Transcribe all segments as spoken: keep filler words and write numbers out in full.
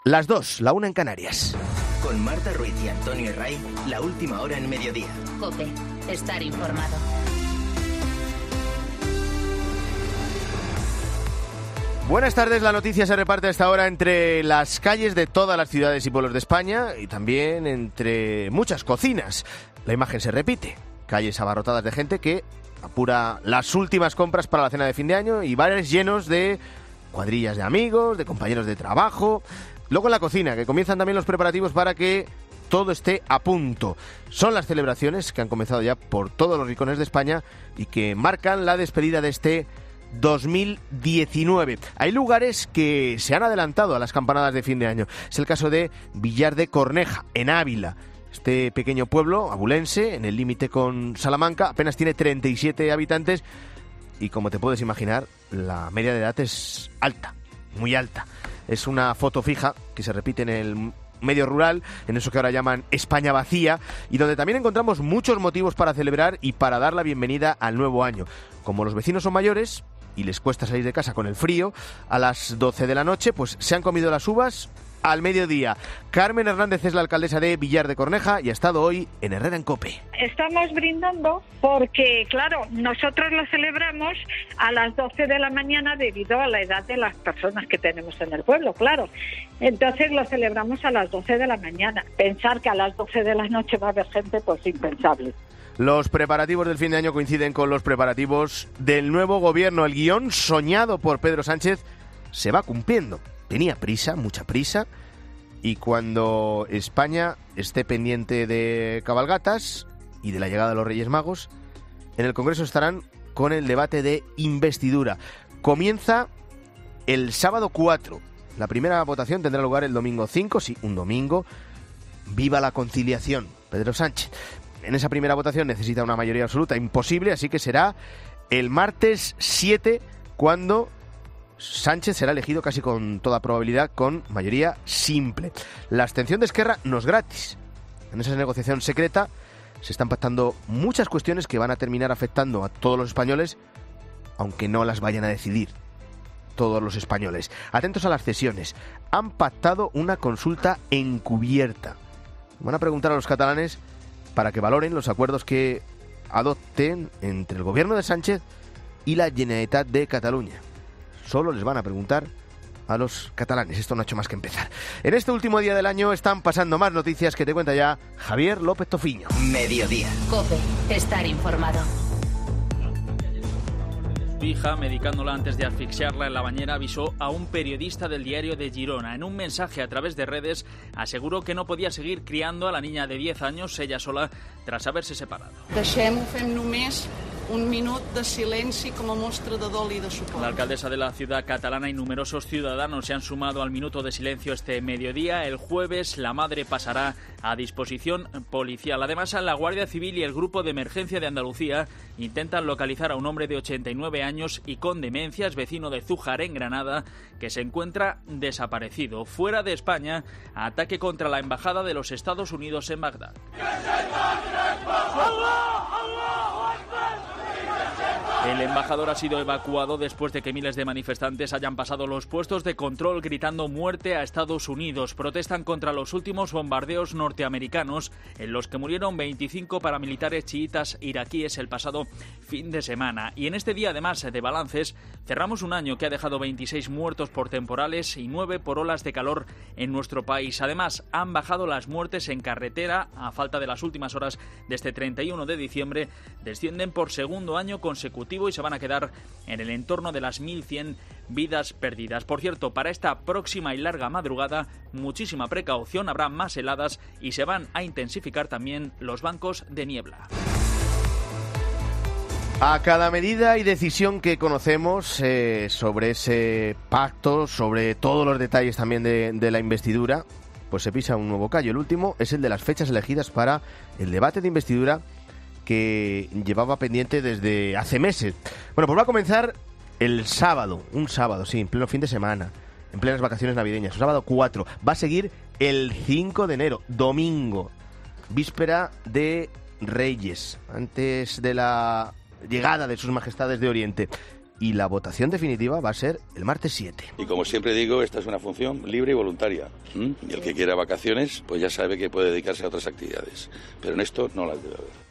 Las dos, la una en Canarias. Con Marta Ruiz y Antonio Herray, la última hora en mediodía. COPE, estar informado. Buenas tardes, la noticia se reparte a esta hora entre las calles de todas las ciudades y pueblos de España y también entre muchas cocinas. La imagen se repite, calles abarrotadas de gente que apura las últimas compras para la cena de fin de año y bares llenos de cuadrillas de amigos, de compañeros de trabajo. Luego en la cocina, que comienzan también los preparativos para que todo esté a punto. Son las celebraciones que han comenzado ya por todos los rincones de España y que marcan la despedida de este dos mil diecinueve. Hay lugares que se han adelantado a las campanadas de fin de año. Es el caso de Villar de Corneja, en Ávila. Este pequeño pueblo abulense, en el límite con Salamanca, apenas tiene treinta y siete habitantes y, como te puedes imaginar, la media de edad es alta, muy alta. Es una foto fija que se repite en el medio rural, en eso que ahora llaman España vacía, y donde también encontramos muchos motivos para celebrar y para dar la bienvenida al nuevo año. Como los vecinos son mayores y les cuesta salir de casa con el frío, a las doce de la noche pues se han comido las uvas al mediodía. Carmen Hernández es la alcaldesa de Villar de Corneja y ha estado hoy en Herrera en COPE. Estamos brindando porque, claro, nosotros lo celebramos a las doce de la mañana debido a la edad de las personas que tenemos en el pueblo, claro. Entonces lo celebramos a las doce de la mañana. Pensar que a las doce de la noche va a haber gente, pues impensable. Los preparativos del fin de año coinciden con los preparativos del nuevo gobierno. El guión soñado por Pedro Sánchez se va cumpliendo. Tenía prisa, mucha prisa, y cuando España esté pendiente de cabalgatas y de la llegada de los Reyes Magos, en el Congreso estarán con el debate de investidura. Comienza el sábado cuatro. La primera votación tendrá lugar el domingo cinco, sí, un domingo. ¡Viva la conciliación! Pedro Sánchez. En esa primera votación necesita una mayoría absoluta imposible, así que será el martes siete cuando Sánchez será elegido casi con toda probabilidad con mayoría simple. La abstención de Esquerra no es gratis. En esa negociación secreta se están pactando muchas cuestiones que van a terminar afectando a todos los españoles, aunque no las vayan a decidir todos los españoles. Atentos a las cesiones. Han pactado una consulta encubierta. Van a preguntar a los catalanes para que valoren los acuerdos que adopten entre el gobierno de Sánchez y la Generalitat de Cataluña. Solo les van a preguntar a los catalanes. Esto no ha hecho más que empezar. En este último día del año están pasando más noticias que te cuenta ya Javier López Tofiño. Mediodía. COPE, estar informado. Su hija, medicándola antes de asfixiarla en la bañera, avisó a un periodista del diario de Girona. En un mensaje a través de redes aseguró que no podía seguir criando a la niña de diez años ella sola tras haberse separado. Deixem-ho, fem només un minut de silenci com a mostra de dol i de suport. La alcaldesa de la ciudad catalana y numerosos ciudadanos se han sumado al minuto de silencio este mediodía. El jueves la madre pasará a disposición policial. Además, la Guardia Civil y el Grupo de Emergencia de Andalucía intentan localizar a un hombre de ochenta y nueve años y con demencias, vecino de Zújar, en Granada, que se encuentra desaparecido. Fuera de España, ataque contra la Embajada de los Estados Unidos en Bagdad. El embajador ha sido evacuado después de que miles de manifestantes hayan pasado los puestos de control gritando muerte a Estados Unidos. Protestan contra los últimos bombardeos norteamericanos en los que murieron veinticinco paramilitares chiitas iraquíes el pasado fin de semana. Y en este día, además de balances, cerramos un año que ha dejado veintiséis muertos por temporales y nueve por olas de calor en nuestro país. Además, han bajado las muertes en carretera a falta de las últimas horas de este treinta y uno de diciembre. Descienden por segundo año consecutivo y se van a quedar en el entorno de las mil cien vidas perdidas. Por cierto, para esta próxima y larga madrugada, muchísima precaución, habrá más heladas y se van a intensificar también los bancos de niebla. A cada medida y decisión que conocemos eh, sobre ese pacto, sobre todos los detalles también de, de la investidura, pues se pisa un nuevo callo. El último es el de las fechas elegidas para el debate de investidura que llevaba pendiente desde hace meses. Bueno, pues va a comenzar el sábado, un sábado, sí, en pleno fin de semana, en plenas vacaciones navideñas, el sábado cuatro. Va a seguir el cinco de enero, domingo, víspera de Reyes, antes de la llegada de sus majestades de Oriente. y la votación definitiva va a ser el martes siete. Y como siempre digo, esta es una función libre y voluntaria. ¿Mm? Y el que quiera vacaciones, pues ya sabe que puede dedicarse a otras actividades. Pero en esto no las debe haber.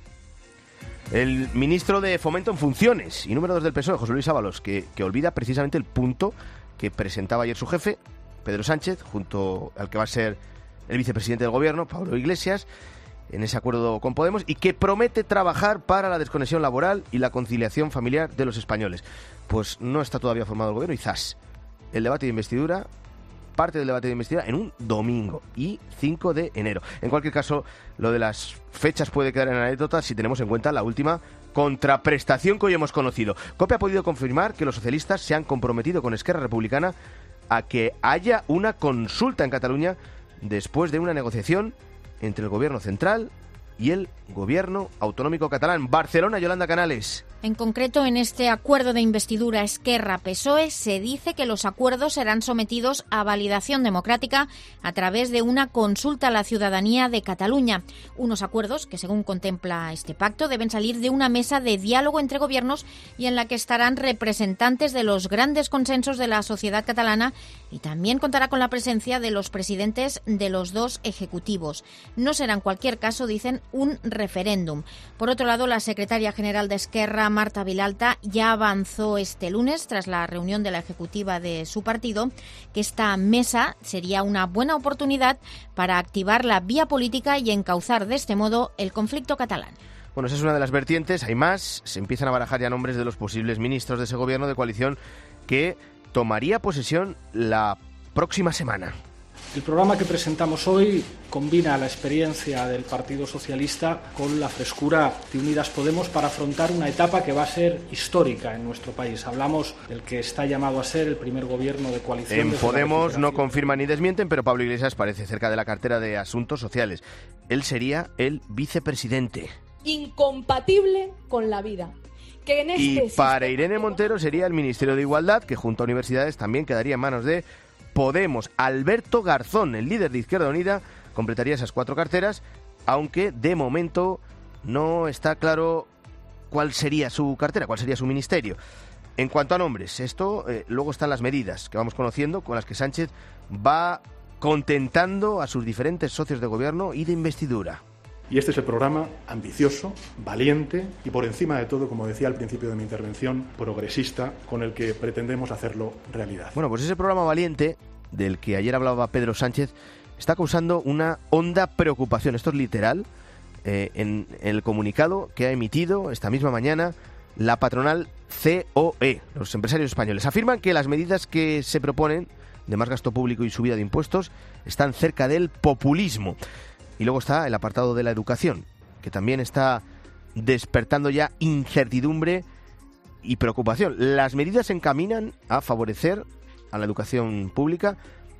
El ministro de Fomento en funciones y número dos del P S O E, José Luis Ábalos, que, que olvida precisamente el punto que presentaba ayer su jefe, Pedro Sánchez, junto al que va a ser el vicepresidente del gobierno, Pablo Iglesias, en ese acuerdo con Podemos, y que promete trabajar para la desconexión laboral y la conciliación familiar de los españoles. Pues no está todavía formado el gobierno y ¡zas! El debate de investidura, parte del debate de investidura en un domingo y cinco de enero. En cualquier caso, lo de las fechas puede quedar en anécdota si tenemos en cuenta la última contraprestación que hoy hemos conocido. COPE ha podido confirmar que los socialistas se han comprometido con Esquerra Republicana a que haya una consulta en Cataluña después de una negociación entre el gobierno central y el gobierno autonómico catalán. Barcelona, Yolanda Canales. En concreto, en este acuerdo de investidura Esquerra-P S O E se dice que los acuerdos serán sometidos a validación democrática a través de una consulta a la ciudadanía de Cataluña. Unos acuerdos que, según contempla este pacto, deben salir de una mesa de diálogo entre gobiernos y en la que estarán representantes de los grandes consensos de la sociedad catalana y también contará con la presencia de los presidentes de los dos ejecutivos. No será en cualquier caso, dicen, un referéndum. Por otro lado, la secretaria general de Esquerra, Marta Vilalta, ya avanzó este lunes, tras la reunión de la ejecutiva de su partido, que esta mesa sería una buena oportunidad para activar la vía política y encauzar de este modo el conflicto catalán. Bueno, esa es una de las vertientes, hay más. Se empiezan a barajar ya nombres de los posibles ministros de ese gobierno de coalición que tomaría posesión la próxima semana. El programa que presentamos hoy combina la experiencia del Partido Socialista con la frescura de Unidas Podemos para afrontar una etapa que va a ser histórica en nuestro país. Hablamos del que está llamado a ser el primer gobierno de coalición. En Podemos no confirman ni desmienten, pero Pablo Iglesias parece cerca de la cartera de Asuntos Sociales. Él sería el vicepresidente. Incompatible con la vida. Que en este y para Irene Montero sería el Ministerio de Igualdad, que junto a universidades también quedaría en manos de Podemos. Alberto Garzón, el líder de Izquierda Unida, completaría esas cuatro carteras, aunque de momento no está claro cuál sería su cartera, cuál sería su ministerio. En cuanto a nombres, esto eh, luego están las medidas que vamos conociendo, con las que Sánchez va contentando a sus diferentes socios de gobierno y de investidura. Y este es el programa ambicioso, valiente y, por encima de todo, como decía al principio de mi intervención, progresista, con el que pretendemos hacerlo realidad. Bueno, pues ese programa valiente, del que ayer hablaba Pedro Sánchez, está causando una honda preocupación. Esto es literal. Eh, en el comunicado que ha emitido esta misma mañana la patronal C O E, los empresarios españoles, afirman que las medidas que se proponen de más gasto público y subida de impuestos están cerca del populismo. Y luego está el apartado de la educación, que también está despertando ya incertidumbre y preocupación. Las medidas se encaminan a favorecer a la educación pública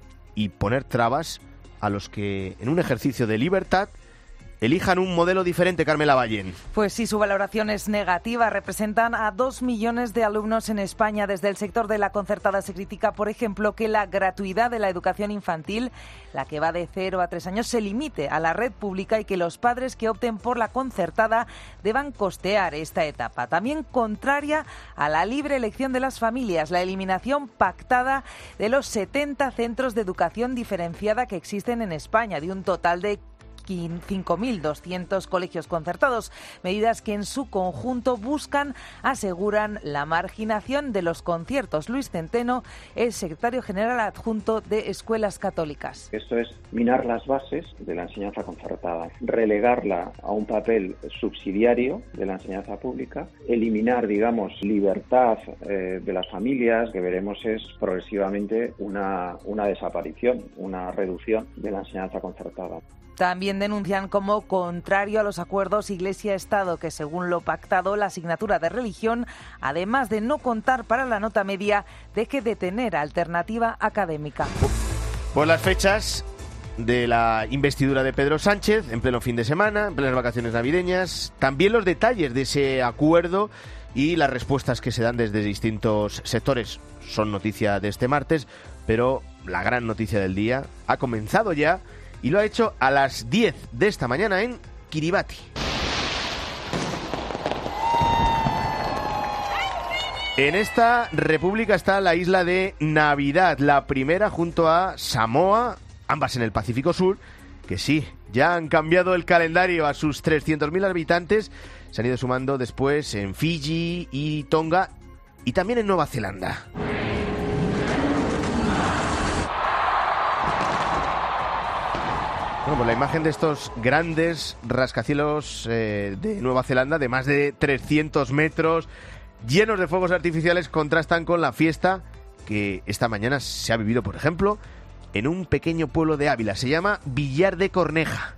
y poner trabas a los que, en un ejercicio de libertad, elijan un modelo diferente. Carmela Ballén. Pues sí, su valoración es negativa. Representan a dos millones de alumnos en España. Desde el sector de la concertada se critica, por ejemplo, que la gratuidad de la educación infantil, la que va de cero a tres años, se limite a la red pública y que los padres que opten por la concertada deban costear esta etapa. También contraria a la libre elección de las familias, la eliminación pactada de los setenta centros de educación diferenciada que existen en España, de un total de cinco mil doscientos colegios concertados, medidas que en su conjunto buscan, aseguran, la marginación de los conciertos. Luis Centeno es secretario general adjunto de Escuelas Católicas. Esto es minar las bases de la enseñanza concertada, relegarla a un papel subsidiario de la enseñanza pública, eliminar, digamos, libertad eh, de las familias, que veremos es progresivamente una, una desaparición, una reducción de la enseñanza concertada. También denuncian como contrario a los acuerdos Iglesia-Estado, que según lo pactado, la asignatura de religión, además de no contar para la nota media, deje de tener alternativa académica. Pues las fechas de la investidura de Pedro Sánchez, en pleno fin de semana, en plenas vacaciones navideñas, también los detalles de ese acuerdo y las respuestas que se dan desde distintos sectores son noticia de este martes, pero la gran noticia del día ha comenzado ya y lo ha hecho a las diez de esta mañana en Kiribati. En esta república está la isla de Navidad, la primera junto a Samoa, ambas en el Pacífico Sur, que sí, ya han cambiado el calendario a sus trescientos mil habitantes, se han ido sumando después en Fiji y Tonga y también en Nueva Zelanda. Bueno, pues la imagen de estos grandes rascacielos eh, de Nueva Zelanda, de más de trescientos metros, llenos de fuegos artificiales, contrastan con la fiesta que esta mañana se ha vivido, por ejemplo, en un pequeño pueblo de Ávila. Se llama Villar de Corneja.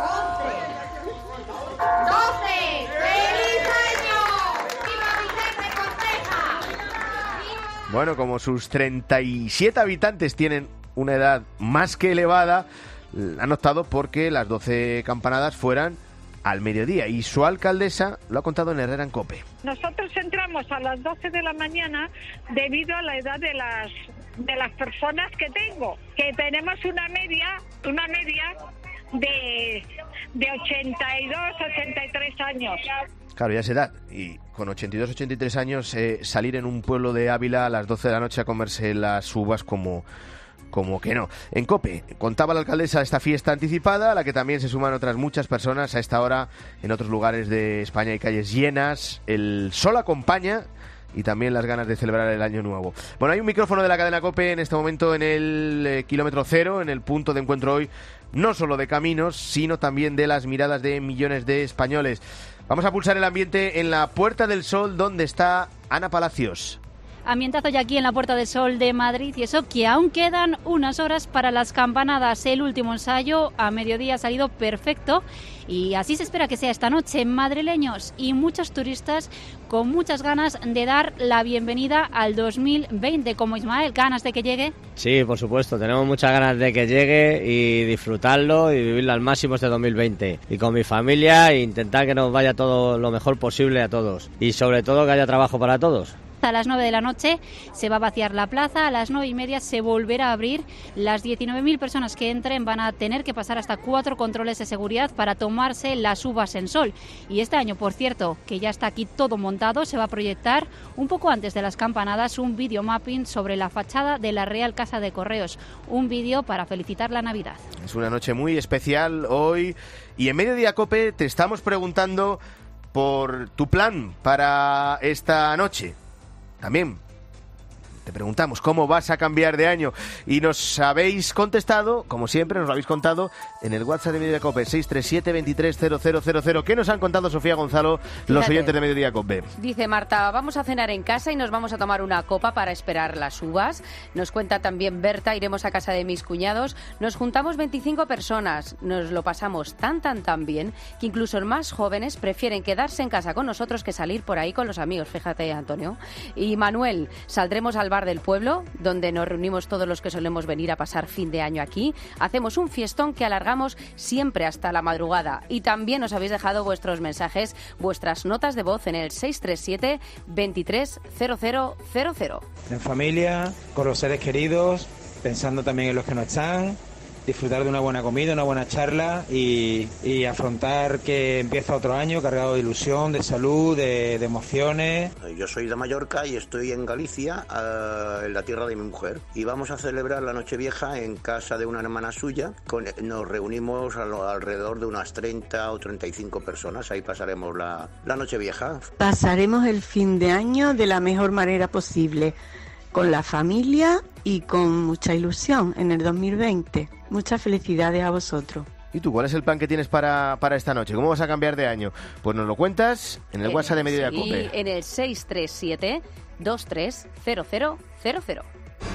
Bueno, como sus treinta y siete habitantes tienen una edad más que elevada, han optado porque las doce campanadas fueran al mediodía, y su alcaldesa lo ha contado en Herrera en COPE. Nosotros entramos a las doce de la mañana debido a la edad de las de las personas que tengo, que tenemos una media, una media de, de ochenta y dos, ochenta y tres años. Claro, ya es edad, y con ochenta y dos, ochenta y tres años eh, salir en un pueblo de Ávila a las doce de la noche a comerse las uvas como... Como que no. En COPE contaba la alcaldesa esta fiesta anticipada, a la que también se suman otras muchas personas. A esta hora, en otros lugares de España hay calles llenas, el sol acompaña y también las ganas de celebrar el año nuevo. Bueno, hay un micrófono de la cadena COPE en este momento en el eh, kilómetro cero, en el punto de encuentro hoy, no solo de caminos, sino también de las miradas de millones de españoles. Vamos a pulsar el ambiente en la Puerta del Sol, donde está Ana Palacios. Ambientazo ya aquí en la Puerta del Sol de Madrid, y eso que aún quedan unas horas para las campanadas. El último ensayo a mediodía ha salido perfecto y así se espera que sea esta noche. Madrileños y muchos turistas con muchas ganas de dar la bienvenida al dos mil veinte. Como Ismael, ¿ganas de que llegue? Sí, por supuesto, tenemos muchas ganas de que llegue y disfrutarlo y vivirlo al máximo este dos mil veinte. Y con mi familia e intentar que nos vaya todo lo mejor posible a todos. Y sobre todo que haya trabajo para todos. A las nueve de la noche se va a vaciar la plaza, a las nueve y media se volverá a abrir. Las diecinueve mil personas que entren van a tener que pasar hasta cuatro controles de seguridad para tomarse las uvas en sol. Y este año, por cierto, que ya está aquí todo montado, se va a proyectar un poco antes de las campanadas un videomapping sobre la fachada de la Real Casa de Correos. Un vídeo para felicitar la Navidad. Es una noche muy especial hoy y en Mediodía COPE te estamos preguntando por tu plan para esta noche. También te preguntamos cómo vas a cambiar de año y nos habéis contestado, como siempre, nos lo habéis contado en el WhatsApp de Mediodía COPE, seis tres siete, veintitrés, cero cero cero cero. ¿Qué nos han contado, Sofía Gonzalo, los Fíjate, oyentes de Mediodía COPE? Dice Marta, vamos a cenar en casa y nos vamos a tomar una copa para esperar las uvas. Nos cuenta también Berta, iremos a casa de mis cuñados. Nos juntamos veinticinco personas, nos lo pasamos tan, tan, tan bien que incluso los más jóvenes prefieren quedarse en casa con nosotros que salir por ahí con los amigos. Fíjate, Antonio. Y Manuel, saldremos al bar del pueblo, donde nos reunimos todos los que solemos venir a pasar fin de año aquí. Hacemos un fiestón que alargamos siempre hasta la madrugada. Y también os habéis dejado vuestros mensajes, vuestras notas de voz en el seis tres siete, veintitrés, cero cero cero cero. En familia, con los seres queridos, pensando también en los que no están, disfrutar de una buena comida, una buena charla y, y afrontar que empieza otro año cargado de ilusión, de salud, de, de emociones. Yo soy de Mallorca y estoy en Galicia, uh, en la tierra de mi mujer, y vamos a celebrar la Nochevieja en casa de una hermana suya. Con, nos reunimos a lo, alrededor de unas treinta o treinta y cinco personas, ahí pasaremos la, la Nochevieja. Pasaremos el fin de año de la mejor manera posible, con la familia y con mucha ilusión en el dos mil veinte. Muchas felicidades a vosotros. ¿Y tú, cuál es el plan que tienes para, para esta noche? ¿Cómo vas a cambiar de año? Pues nos lo cuentas en el en WhatsApp de Mediodía COPE. En el seis tres siete, veintitrés, cero cero cero cero.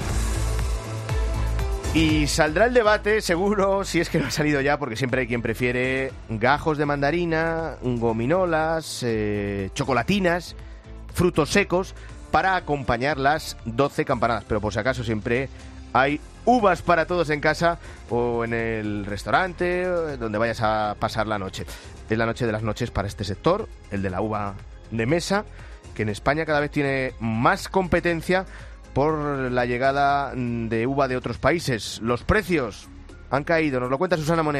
Y saldrá el debate, seguro, si es que no ha salido ya, porque siempre hay quien prefiere gajos de mandarina, gominolas, eh, chocolatinas, frutos secos, para acompañar las doce campanadas. Pero por si acaso siempre hay uvas para todos en casa o en el restaurante, donde vayas a pasar la noche. Es la noche de las noches para este sector, el de la uva de mesa, que en España cada vez tiene más competencia por la llegada de uva de otros países. Los precios han caído, nos lo cuenta Susana Moneo.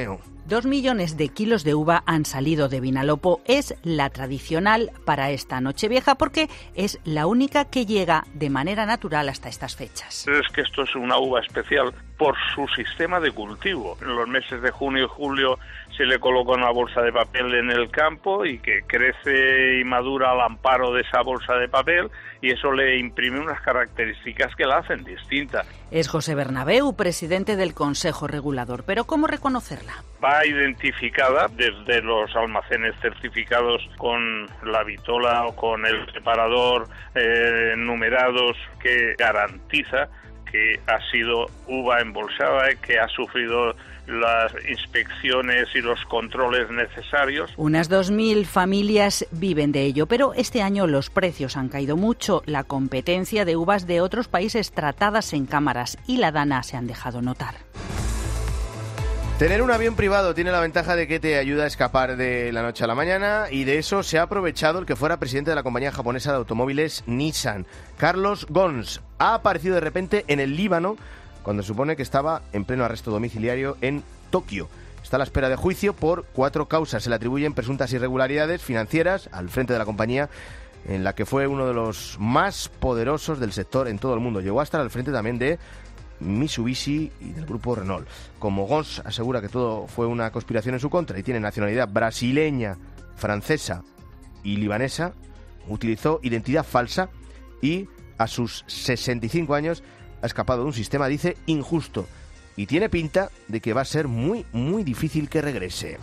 Dos millones de kilos de uva han salido de Vinalopó. Es la tradicional para esta Nochevieja porque es la única que llega de manera natural hasta estas fechas. Es que esto es una uva especial por su sistema de cultivo. En los meses de junio y julio se le coloca una bolsa de papel en el campo y que crece y madura al amparo de esa bolsa de papel, y eso le imprime unas características que la hacen distinta. Es José Bernabeu, presidente del Consejo Regulador. ¿Pero cómo reconocerla? Va identificada desde los almacenes certificados con la vitola o con el separador eh, numerados, que garantiza que ha sido uva embolsada, que ha sufrido las inspecciones y los controles necesarios. Unas dos mil familias viven de ello, pero este año los precios han caído mucho. La competencia de uvas de otros países tratadas en cámaras y la Dana se han dejado notar. Tener un avión privado tiene la ventaja de que te ayuda a escapar de la noche a la mañana, y de eso se ha aprovechado el que fuera presidente de la compañía japonesa de automóviles Nissan, Carlos Ghosn. Ha aparecido de repente en el Líbano cuando se supone que estaba en pleno arresto domiciliario en Tokio. Está a la espera de juicio por cuatro causas. Se le atribuyen presuntas irregularidades financieras al frente de la compañía, en la que fue uno de los más poderosos del sector en todo el mundo. Llegó a estar al frente también de Mitsubishi y del grupo Renault. Como Ghosn asegura que todo fue una conspiración en su contra y tiene nacionalidad brasileña, francesa y libanesa, utilizó identidad falsa y a sus sesenta y cinco años ha escapado de un sistema, dice, injusto, y tiene pinta de que va a ser muy, muy difícil que regrese.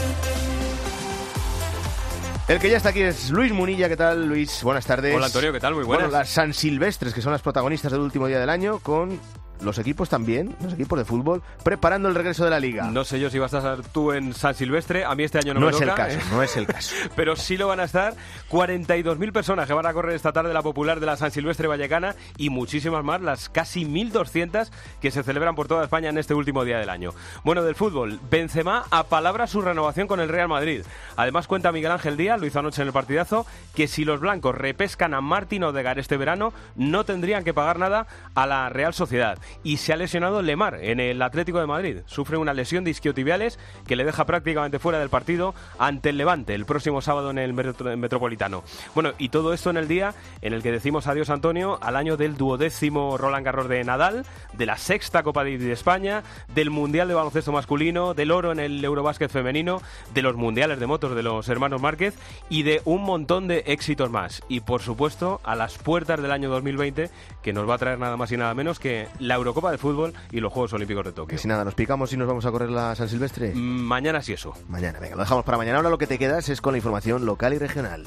El que ya está aquí es Luis Munilla. ¿Qué tal, Luis? Buenas tardes. Hola, Antonio, ¿qué tal? Muy buenas. Bueno, las San Silvestres, que son las protagonistas del último día del año, con los equipos también, los equipos de fútbol, preparando el regreso de la Liga. No sé yo si vas a estar tú en San Silvestre, a mí este año no, no me es toca. el caso, ¿eh? No es el caso. Pero sí lo van a estar cuarenta y dos mil personas que van a correr esta tarde la popular de la San Silvestre vallecana, y muchísimas más, las casi mil doscientas que se celebran por toda España en este último día del año. Bueno, del fútbol, Benzema apalabra su renovación con el Real Madrid. Además cuenta Miguel Ángel Díaz, lo hizo anoche en el partidazo, que si los blancos repescan a Martín Odegaard este verano, no tendrían que pagar nada a la Real Sociedad. Y se ha lesionado Lemar en el Atlético de Madrid. Sufre una lesión de isquiotibiales que le deja prácticamente fuera del partido ante el Levante el próximo sábado en el Metropolitano. Bueno, y todo esto en el día en el que decimos adiós, Antonio, al año del duodécimo Roland Garros de Nadal, de la sexta Copa Davis de España, del Mundial de Baloncesto masculino, del oro en el Eurobásquet femenino, de los Mundiales de motos de los hermanos Márquez y de un montón de éxitos más. Y por supuesto, a las puertas del año dos mil veinte, que nos va a traer nada más y nada menos que la Eurocopa de Fútbol y los Juegos Olímpicos de Tokio. Que si nada, ¿nos picamos y nos vamos a correr la San Silvestre? Mm, mañana sí eso. Mañana, venga, lo dejamos para mañana. Ahora lo que te quedas es con la información local y regional.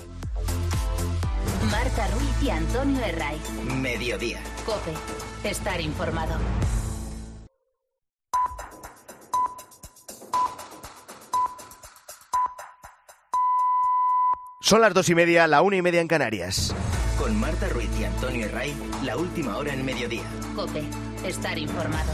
Marta Ruiz y Antonio Herraiz. Mediodía. COPE. Estar informado. Son las dos y media, la una y media en Canarias. Con Marta Ruiz y Antonio Herraiz, la última hora en Mediodía. COPE. Estar informado.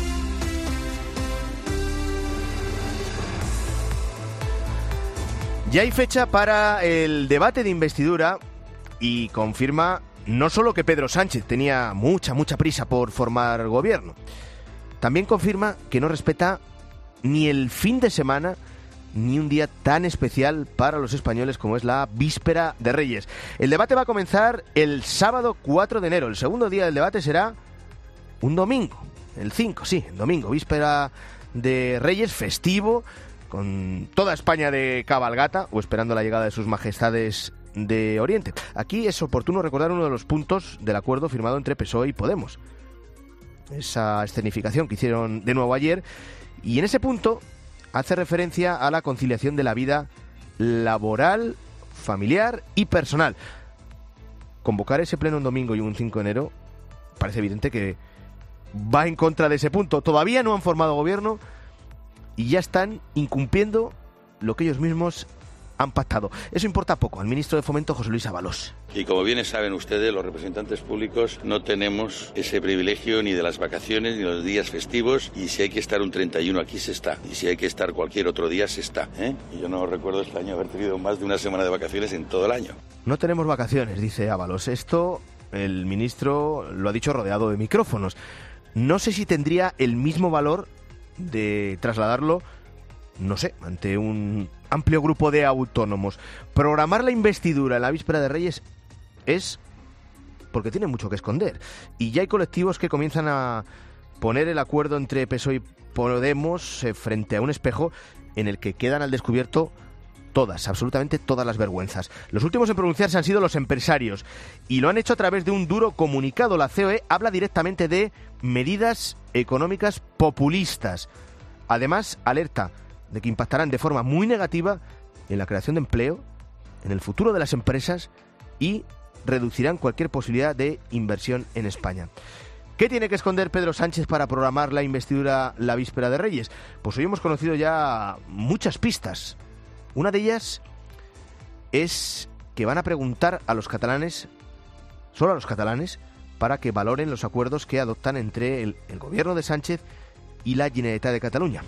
Ya hay fecha para el debate de investidura y confirma no solo que Pedro Sánchez tenía mucha, mucha prisa por formar gobierno, también confirma que no respeta ni el fin de semana ni un día tan especial para los españoles como es la víspera de Reyes. El debate va a comenzar el sábado cuatro de enero. El segundo día del debate será un domingo, el cinco, sí, el domingo, víspera de Reyes, festivo, con toda España de cabalgata o esperando la llegada de sus majestades de Oriente. Aquí es oportuno recordar uno de los puntos del acuerdo firmado entre P S O E y Podemos. Esa escenificación que hicieron de nuevo ayer, y en ese punto hace referencia a la conciliación de la vida laboral, familiar y personal. Convocar ese pleno un domingo y un cinco de enero parece evidente que va en contra de ese punto. Todavía no han formado gobierno y ya están incumpliendo lo que ellos mismos han pactado. Eso importa poco al ministro de Fomento, José Luis Ábalos. Y como bien saben ustedes, los representantes públicos no tenemos ese privilegio ni de las vacaciones ni de los días festivos, y si hay que estar un treinta y uno aquí se está, y si hay que estar cualquier otro día se está, ¿eh? Y yo no recuerdo este año haber tenido más de una semana de vacaciones en todo el año. No tenemos vacaciones, dice Ábalos. Esto el ministro lo ha dicho rodeado de micrófonos. No sé si tendría el mismo valor de trasladarlo no sé, ante un amplio grupo de autónomos. Programar la investidura en la víspera de Reyes es porque tiene mucho que esconder. Y ya hay colectivos que comienzan a poner el acuerdo entre P S O E y Podemos eh, frente a un espejo en el que quedan al descubierto todas, absolutamente todas las vergüenzas. Los últimos en pronunciarse han sido los empresarios y lo han hecho a través de un duro comunicado. La C O E habla directamente de medidas económicas populistas. Además, alerta de que impactarán de forma muy negativa en la creación de empleo, en el futuro de las empresas y reducirán cualquier posibilidad de inversión en España. ¿Qué tiene que esconder Pedro Sánchez para programar la investidura la víspera de Reyes? Pues hoy hemos conocido ya muchas pistas. Una de ellas es que van a preguntar a los catalanes, solo a los catalanes, para que valoren los acuerdos que adoptan entre el, el gobierno de Sánchez y la Generalitat de Cataluña.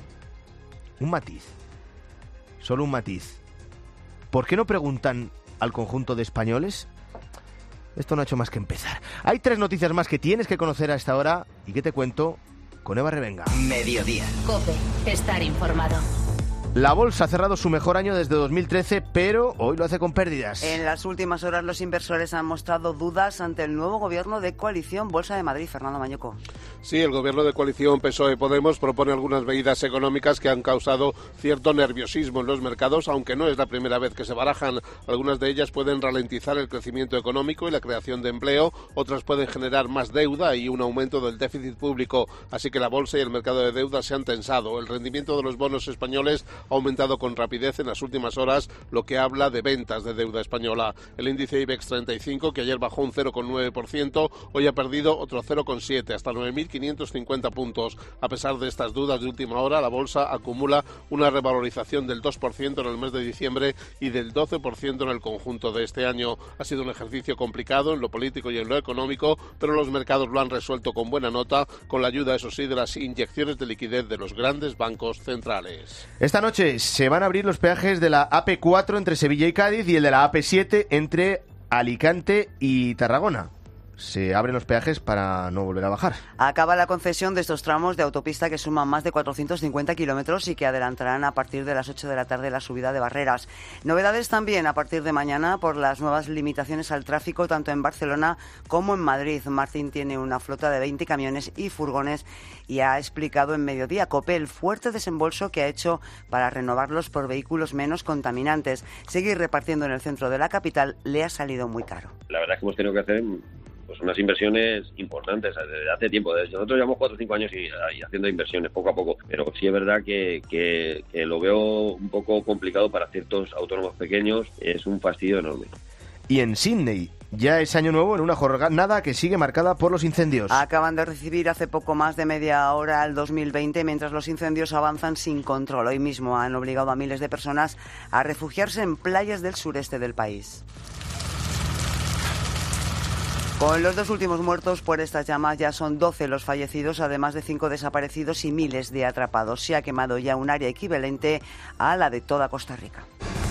Un matiz, solo un matiz. ¿Por qué no preguntan al conjunto de españoles? Esto no ha hecho más que empezar. Hay tres noticias más que tienes que conocer a esta hora y que te cuento con Eva Revenga. Mediodía. COPE. Estar informado. La bolsa ha cerrado su mejor año desde dos mil trece, pero hoy lo hace con pérdidas. En las últimas horas los inversores han mostrado dudas ante el nuevo gobierno de coalición Bolsa de Madrid. Fernando Mañuco. Sí, el gobierno de coalición P S O E-Podemos propone algunas medidas económicas que han causado cierto nerviosismo en los mercados, aunque no es la primera vez que se barajan. Algunas de ellas pueden ralentizar el crecimiento económico y la creación de empleo, otras pueden generar más deuda y un aumento del déficit público. Así que la bolsa y el mercado de deuda se han tensado. El rendimiento de los bonos españoles ha aumentado con rapidez en las últimas horas, lo que habla de ventas de deuda española. El índice IBEX treinta y cinco, que ayer bajó un cero coma nueve por ciento, hoy ha perdido otro cero coma siete por ciento, hasta nueve mil quinientos cincuenta puntos. A pesar de estas dudas de última hora, la bolsa acumula una revalorización del dos por ciento en el mes de diciembre y del doce por ciento en el conjunto de este año. Ha sido un ejercicio complicado en lo político y en lo económico, pero los mercados lo han resuelto con buena nota, con la ayuda, eso sí, de las inyecciones de liquidez de los grandes bancos centrales. Esta noche se van a abrir los peajes de la A P cuatro entre Sevilla y Cádiz y el de la A P siete entre Alicante y Tarragona. Se abren los peajes para no volver a bajar. Acaba la concesión de estos tramos de autopista que suman más de cuatrocientos cincuenta kilómetros y que adelantarán a partir de las ocho de la tarde la subida de barreras. Novedades también a partir de mañana por las nuevas limitaciones al tráfico tanto en Barcelona como en Madrid. Martín tiene una flota de veinte camiones y furgones y ha explicado en Mediodía COPE el fuerte desembolso que ha hecho para renovarlos por vehículos menos contaminantes. Seguir repartiendo en el centro de la capital le ha salido muy caro. La verdad es que hemos tenido que hacer pues unas inversiones importantes desde hace tiempo. Desde nosotros llevamos cuatro o cinco años y, y haciendo inversiones poco a poco, pero sí es verdad que, que, que lo veo un poco complicado para ciertos autónomos pequeños. Es un fastidio enorme. Y en Sydney ya es año nuevo en una jornada que sigue marcada por los incendios. Acaban de recibir hace poco más de media hora el dos mil veinte mientras los incendios avanzan sin control. Hoy mismo han obligado a miles de personas a refugiarse en playas del sureste del país. Con los dos últimos muertos por estas llamas ya son doce los fallecidos, además de cinco desaparecidos y miles de atrapados. Se ha quemado ya un área equivalente a la de toda Costa Rica.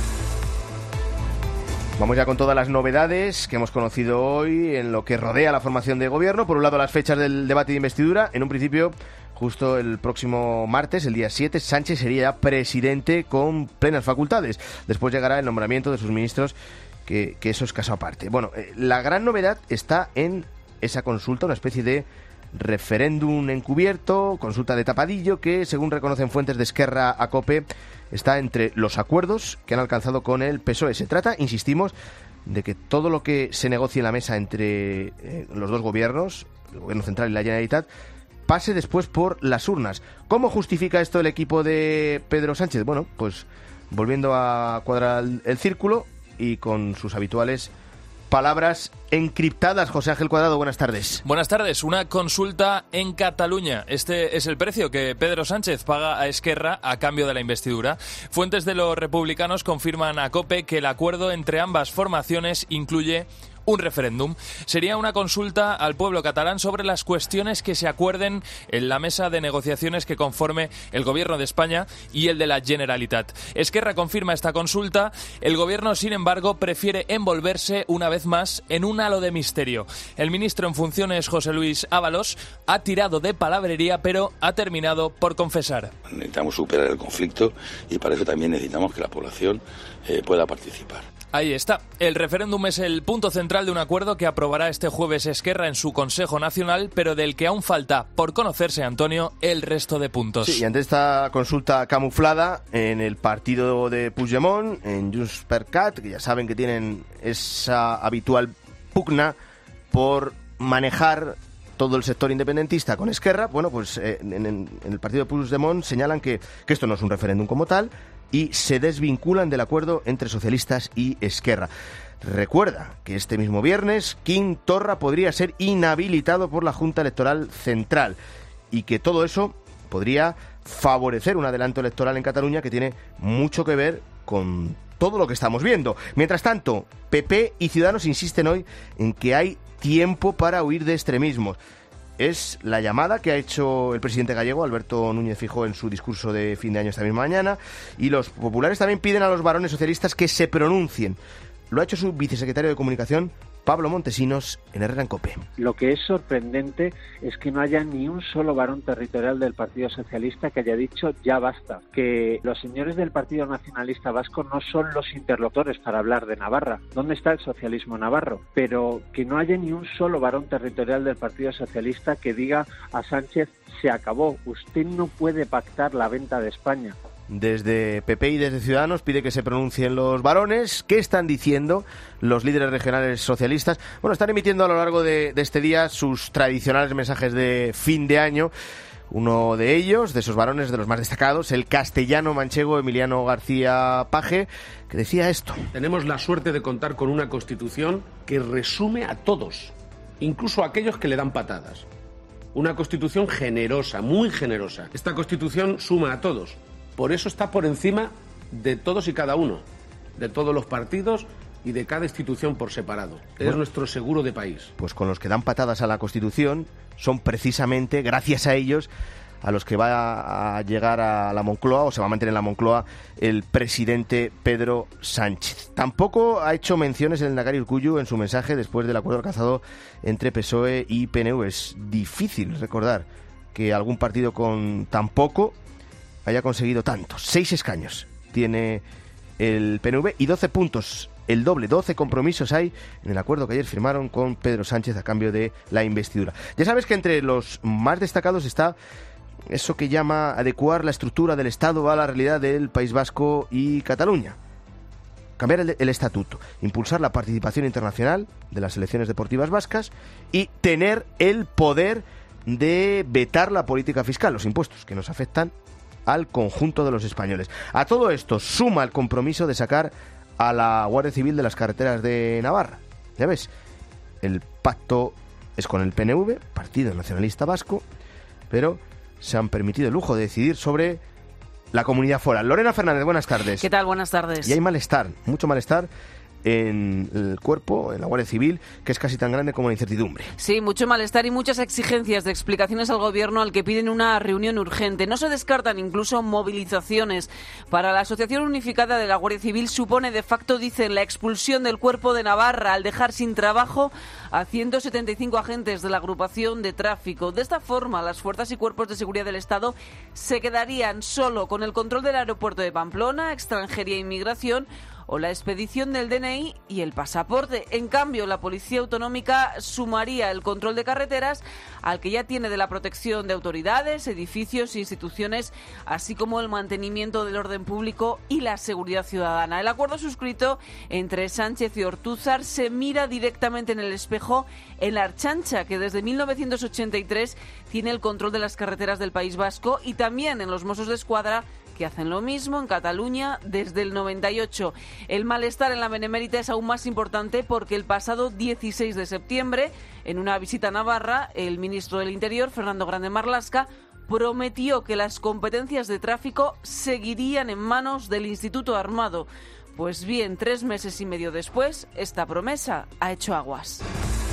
Vamos ya con todas las novedades que hemos conocido hoy en lo que rodea la formación de gobierno. Por un lado, las fechas del debate de investidura. En un principio, justo el próximo martes, el día siete, Sánchez sería ya presidente con plenas facultades. Después llegará el nombramiento de sus ministros, que, que eso es caso aparte. Bueno, eh, la gran novedad está en esa consulta, una especie de referéndum encubierto, consulta de tapadillo, que, según reconocen fuentes de Esquerra a COPE, está entre los acuerdos que han alcanzado con el P S O E. Se trata, insistimos, de que todo lo que se negocie en la mesa entre eh, los dos gobiernos, el gobierno central y la Generalitat, pase después por las urnas. ¿Cómo justifica esto el equipo de Pedro Sánchez? Bueno, pues volviendo a cuadrar el círculo y con sus habituales palabras encriptadas. José Ángel Cuadrado, buenas tardes. Buenas tardes. Una consulta en Cataluña. Este es el precio que Pedro Sánchez paga a Esquerra a cambio de la investidura. Fuentes de los republicanos confirman a COPE que el acuerdo entre ambas formaciones incluye un referéndum. Sería una consulta al pueblo catalán sobre las cuestiones que se acuerden en la mesa de negociaciones que conforme el Gobierno de España y el de la Generalitat. Esquerra confirma esta consulta. El Gobierno, sin embargo, prefiere envolverse una vez más en un halo de misterio. El ministro en funciones, José Luis Ábalos, ha tirado de palabrería, pero ha terminado por confesar. Necesitamos superar el conflicto y para eso también necesitamos que la población eh, pueda participar. Ahí está. El referéndum es el punto central de un acuerdo que aprobará este jueves Esquerra en su Consejo Nacional, pero del que aún falta por conocerse, Antonio, el resto de puntos. Sí, y ante esta consulta camuflada en el partido de Puigdemont, en Junts per Cat, que ya saben que tienen esa habitual pugna por manejar todo el sector independentista con Esquerra, bueno, pues eh, en, en, en el partido de Puigdemont señalan que, que esto no es un referéndum como tal, y se desvinculan del acuerdo entre socialistas y Esquerra. Recuerda que este mismo viernes Quim Torra podría ser inhabilitado por la Junta Electoral Central y que todo eso podría favorecer un adelanto electoral en Cataluña que tiene mucho que ver con todo lo que estamos viendo. Mientras tanto, P P y Ciudadanos insisten hoy en que hay tiempo para huir de extremismos. Es la llamada que ha hecho el presidente gallego, Alberto Núñez Feijóo, en su discurso de fin de año esta misma mañana, y los populares también piden a los varones socialistas que se pronuncien. Lo ha hecho su vicesecretario de Comunicación, Pablo Montesinos, en Herrera en COPE. Lo que es sorprendente es que no haya ni un solo varón territorial del Partido Socialista que haya dicho ya basta, que los señores del Partido Nacionalista Vasco no son los interlocutores para hablar de Navarra. ¿Dónde está el socialismo navarro? Pero que no haya ni un solo varón territorial del Partido Socialista que diga a Sánchez se acabó, usted no puede pactar la venta de España. Desde P P y desde Ciudadanos pide que se pronuncien los varones. ¿Qué están diciendo los líderes regionales socialistas? Bueno, están emitiendo a lo largo de, de este día sus tradicionales mensajes de fin de año. Uno de ellos, de esos varones, de los más destacados, el castellano manchego Emiliano García Paje, que decía esto. Tenemos la suerte de contar con una Constitución que resume a todos, incluso a aquellos que le dan patadas. Una Constitución generosa, muy generosa. Esta Constitución suma a todos. Por eso está por encima de todos y cada uno, de todos los partidos y de cada institución por separado. Es bueno, nuestro seguro de país. Pues con los que dan patadas a la Constitución son precisamente, gracias a ellos, a los que va a llegar a la Moncloa, o se va a mantener en la Moncloa, el presidente Pedro Sánchez. Tampoco ha hecho menciones el Endacari Urkullu en su mensaje después del acuerdo alcanzado entre P S O E y P N V. Es difícil recordar que algún partido con tan poco haya conseguido tanto. Seis escaños tiene el P N V y doce puntos, el doble, doce compromisos hay en el acuerdo que ayer firmaron con Pedro Sánchez a cambio de la investidura. Ya sabes que entre los más destacados está eso que llama adecuar la estructura del Estado a la realidad del País Vasco y Cataluña. Cambiar el, el estatuto, impulsar la participación internacional de las selecciones deportivas vascas y tener el poder de vetar la política fiscal, los impuestos que nos afectan al conjunto de los españoles. A todo esto suma el compromiso de sacar a la Guardia Civil de las carreteras de Navarra. Ya ves, el pacto es con el P N V, Partido Nacionalista Vasco, pero se han permitido el lujo de decidir sobre la comunidad foral. Lorena Fernández, buenas tardes. ¿Qué tal? Buenas tardes. Y hay malestar, mucho malestar en el cuerpo, en la Guardia Civil, que es casi tan grande como la incertidumbre. Sí, mucho malestar y muchas exigencias de explicaciones al Gobierno, al que piden una reunión urgente. No se descartan incluso movilizaciones. Para la Asociación Unificada de la Guardia Civil supone de facto, dicen, la expulsión del Cuerpo de Navarra al dejar sin trabajo a ciento setenta y cinco agentes de la agrupación de tráfico. De esta forma, las fuerzas y cuerpos de seguridad del Estado se quedarían solo con el control del aeropuerto de Pamplona, extranjería e inmigración, o la expedición del D N I y el pasaporte. En cambio, la Policía Autonómica sumaría el control de carreteras al que ya tiene de la protección de autoridades, edificios e instituciones, así como el mantenimiento del orden público y la seguridad ciudadana. El acuerdo suscrito entre Sánchez y Ortúzar se mira directamente en el espejo en la Ertzaintza, que desde mil novecientos ochenta y tres tiene el control de las carreteras del País Vasco, y también en los Mossos d'Esquadra, que hacen lo mismo en Cataluña desde el noventa y ocho. El malestar en la Benemérita es aún más importante porque el pasado dieciséis de septiembre, en una visita a Navarra, el ministro del Interior, Fernando Grande Marlaska, prometió que las competencias de tráfico seguirían en manos del Instituto Armado. Pues bien, tres meses y medio después, esta promesa ha hecho aguas.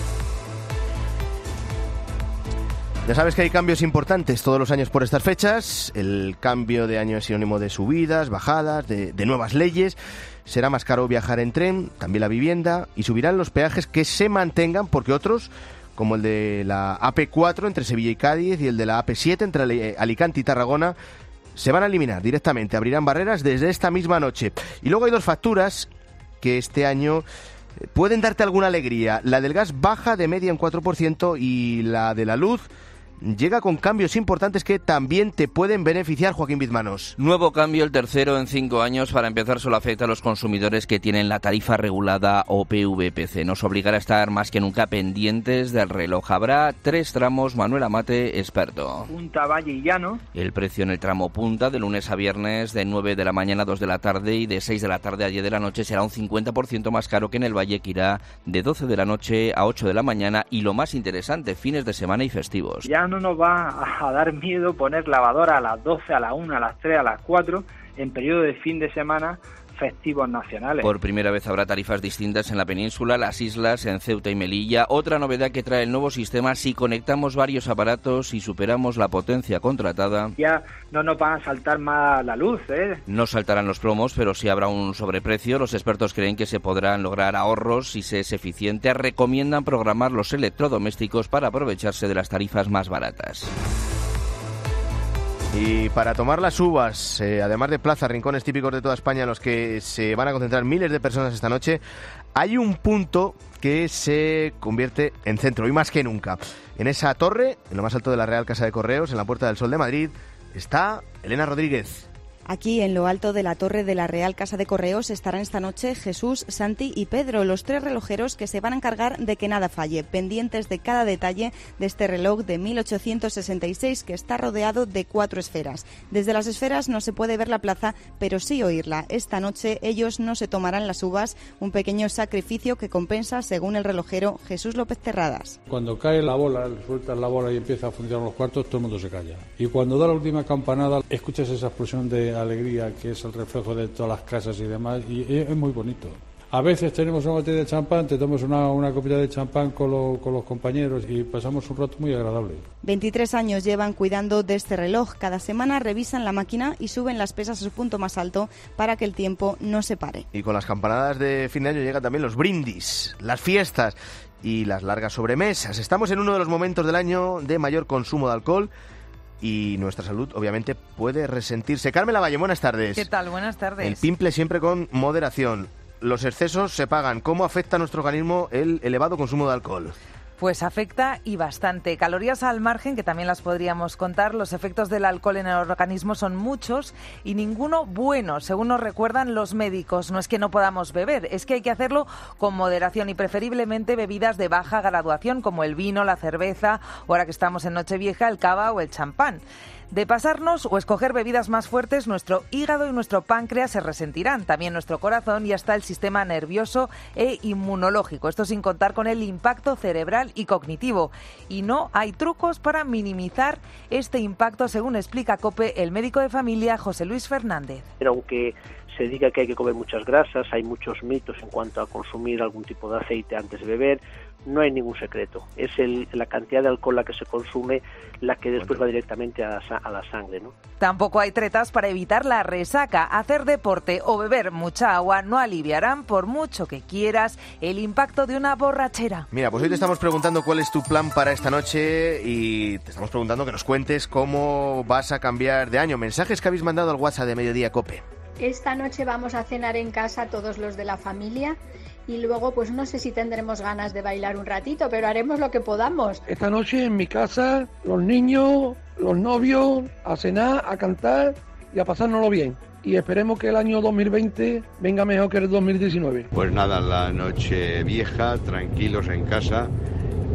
Ya sabes que hay cambios importantes todos los años por estas fechas. El cambio de año es sinónimo de subidas, bajadas, de, de nuevas leyes. Será más caro viajar en tren, también la vivienda, y subirán los peajes que se mantengan porque otros, como el de la A P cuatro entre Sevilla y Cádiz y el de la A P siete entre Alicante y Tarragona, se van a eliminar directamente. Abrirán barreras desde esta misma noche. Y luego hay dos facturas que este año pueden darte alguna alegría. La del gas baja de media un cuatro por ciento y la de la luz llega con cambios importantes que también te pueden beneficiar, Joaquín Bizmanos. Nuevo cambio, el tercero en cinco años. Para empezar, solo afecta a los consumidores que tienen la tarifa regulada o P V P C. Nos obligará a estar más que nunca pendientes del reloj. Habrá tres tramos. Manuel Amate, experto. Punta, Valle y Llano. El precio en el tramo Punta, de lunes a viernes, de nueve de la mañana a dos de la tarde y de seis de la tarde a diez de la noche, será un cincuenta por ciento más caro que en el Valle, que irá de doce de la noche a ocho de la mañana. Y lo más interesante, fines de semana y festivos. Ya no nos va a dar miedo poner lavadora a las doce, a las una, a las tres, a las cuatro en periodo de fin de semana festivos nacionales. Por primera vez habrá tarifas distintas en la península, las islas, en Ceuta y Melilla. Otra novedad que trae el nuevo sistema: si conectamos varios aparatos y superamos la potencia contratada, ya no nos van a saltar más la luz, ¿eh? No saltarán los promos, pero sí habrá un sobreprecio. Los expertos creen que se podrán lograr ahorros si se es eficiente. Recomiendan programar los electrodomésticos para aprovecharse de las tarifas más baratas. Y para tomar las uvas, eh, además de plazas, rincones típicos de toda España en los que se van a concentrar miles de personas esta noche, hay un punto que se convierte en centro, y más que nunca. En esa torre, en lo más alto de la Real Casa de Correos, en la Puerta del Sol de Madrid, está Elena Rodríguez. Aquí, en lo alto de la torre de la Real Casa de Correos, estarán esta noche Jesús, Santi y Pedro, los tres relojeros que se van a encargar de que nada falle, pendientes de cada detalle de este reloj de mil ochocientos sesenta y seis que está rodeado de cuatro esferas. Desde las esferas no se puede ver la plaza, pero sí oírla. Esta noche ellos no se tomarán las uvas, un pequeño sacrificio que compensa, según el relojero Jesús López Terradas. Cuando cae la bola, sueltas la bola y empieza a funcionar los cuartos, todo el mundo se calla. Y cuando da la última campanada, escuchas esa explosión de alegría que es el reflejo de todas las casas y demás, y es muy bonito. A veces tenemos una botella de champán, te tomas una, una copita de champán con, lo, con los compañeros y pasamos un rato muy agradable. veintitrés años llevan cuidando de este reloj. Cada semana revisan la máquina y suben las pesas a su punto más alto para que el tiempo no se pare. Y con las campanadas de fin de año llegan también los brindis, las fiestas y las largas sobremesas. Estamos en uno de los momentos del año de mayor consumo de alcohol y nuestra salud, obviamente, puede resentirse. Carmen Lavalle, buenas tardes. ¿Qué tal? Buenas tardes. El pimple siempre con moderación. Los excesos se pagan. ¿Cómo afecta a nuestro organismo el elevado consumo de alcohol? Pues afecta y bastante. Calorías al margen, que también las podríamos contar. Los efectos del alcohol en el organismo son muchos y ninguno bueno, según nos recuerdan los médicos. No es que no podamos beber, es que hay que hacerlo con moderación y preferiblemente bebidas de baja graduación como el vino, la cerveza o, ahora que estamos en Nochevieja, el cava o el champán. De pasarnos o escoger bebidas más fuertes, nuestro hígado y nuestro páncreas se resentirán, también nuestro corazón y hasta el sistema nervioso e inmunológico. Esto sin contar con el impacto cerebral y cognitivo. Y no hay trucos para minimizar este impacto, según explica COPE el médico de familia José Luis Fernández. Pero aunque se diga que hay que comer muchas grasas, hay muchos mitos en cuanto a consumir algún tipo de aceite antes de beber. No hay ningún secreto. Es el, la cantidad de alcohol la que se consume la que después va directamente a, a la sangre, ¿no? Tampoco hay tretas para evitar la resaca. Hacer deporte o beber mucha agua no aliviarán, por mucho que quieras, el impacto de una borrachera. Mira, pues hoy te estamos preguntando cuál es tu plan para esta noche y te estamos preguntando que nos cuentes cómo vas a cambiar de año. Mensajes que habéis mandado al WhatsApp de Mediodía Cope. Esta noche vamos a cenar en casa todos los de la familia y luego pues no sé si tendremos ganas de bailar un ratito, pero haremos lo que podamos. Esta noche en mi casa, los niños, los novios, a cenar, a cantar y a pasárnoslo bien. Y esperemos que el año dos mil veinte venga mejor que el dos mil diecinueve. Pues nada, la noche vieja, tranquilos en casa,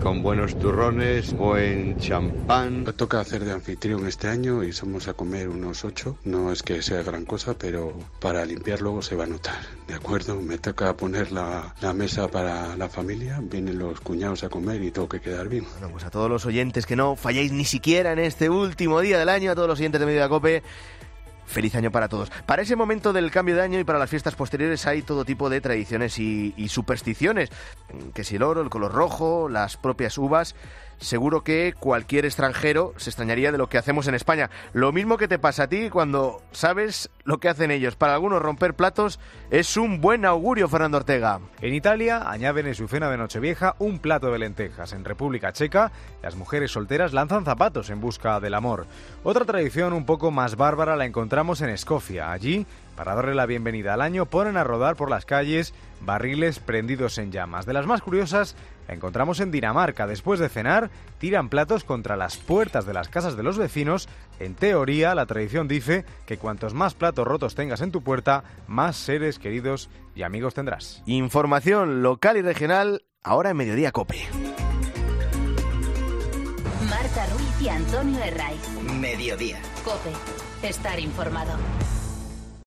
con buenos turrones, buen champán. Me toca hacer de anfitrión este año y somos a comer unos ocho. No es que sea gran cosa, pero para limpiar luego se va a notar, ¿de acuerdo? Me toca poner la, la mesa para la familia, vienen los cuñados a comer y tengo que quedar bien. Bueno, pues a todos los oyentes que no falléis ni siquiera en este último día del año, a todos los oyentes de Mediodía Cope, feliz año para todos. Para ese momento del cambio de año y para las fiestas posteriores hay todo tipo de tradiciones y, y supersticiones. Que si el oro, el color rojo, las propias uvas. Seguro que cualquier extranjero se extrañaría de lo que hacemos en España. Lo mismo que te pasa a ti cuando sabes lo que hacen ellos. Para algunos romper platos es un buen augurio, Fernando Ortega. En Italia añaden en su cena de Nochevieja un plato de lentejas. En República Checa, las mujeres solteras lanzan zapatos en busca del amor. Otra tradición un poco más bárbara la encontramos en Escocia. Allí, para darle la bienvenida al año, ponen a rodar por las calles barriles prendidos en llamas. De las más curiosas, la encontramos en Dinamarca. Después de cenar, tiran platos contra las puertas de las casas de los vecinos. En teoría, la tradición dice que cuantos más platos rotos tengas en tu puerta, más seres queridos y amigos tendrás. Información local y regional, ahora en Mediodía Cope. Marta Ruiz y Antonio Herraiz. Mediodía. Cope. Estar informado.